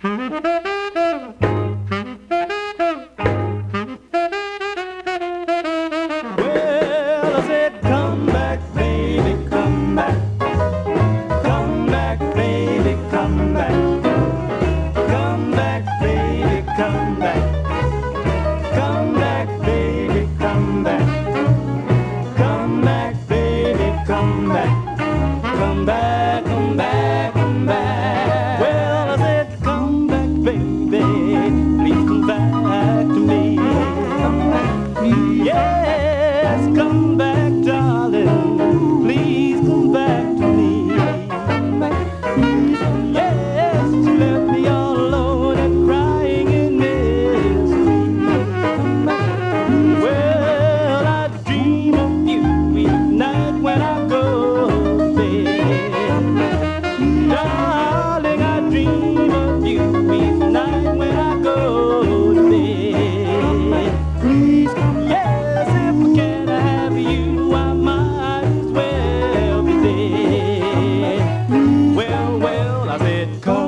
Well, I said, come back, baby, come back. Come back, baby, come back. Come back, baby, come back. Come back, baby, come back. Come back, baby, come back. Come back, come back, come back. Well, I said, come back, baby, please come back to me. Come back, please. Yes, come back, darling, please come back to me. Come back, please. Yes, you left me all alone and crying in misery. Come back, please. Well, I dream of you each night when I go to bed. Darling, I dream of you each night when I go to bed. Please come. Yes, if I can't have you, I might as well be dead. Well, I said, come.